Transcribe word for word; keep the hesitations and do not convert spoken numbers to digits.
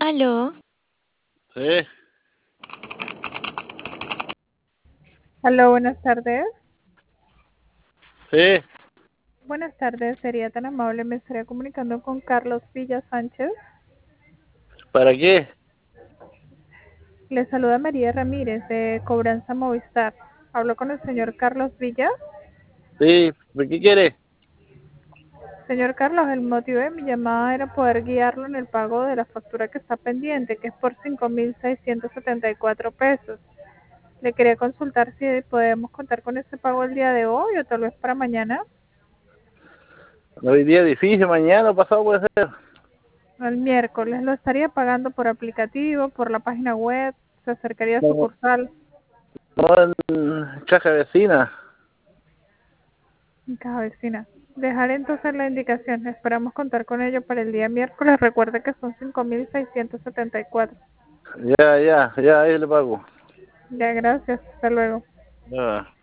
Aló, Sí, Aló, buenas tardes. sí, Buenas tardes, sería tan amable, me estaría comunicando con Carlos Villa Sánchez. ¿para qué? Le saluda María Ramírez de Cobranza Movistar. Hablo con el señor Carlos Villa. Sí, ¿por qué quiere? Señor Carlos, el motivo de mi llamada era poder guiarlo en el pago de la factura que está pendiente, que es por cinco mil seiscientos setenta y cuatro pesos. Le quería consultar si podemos contar con ese pago el día de hoy o tal vez para mañana, Hoy día difícil, mañana o pasado puede ser. el miércoles. Lo estaría pagando por aplicativo, por la página web, se acercaría a No, sucursal. no en caja vecina. En caja vecina. Dejaré entonces la indicación. Esperamos contar con ello para el día miércoles. Recuerde que son cinco mil seiscientos setenta y cuatro. Ya, ya, ya, ahí le pago. Ya, gracias. Hasta luego. Ya.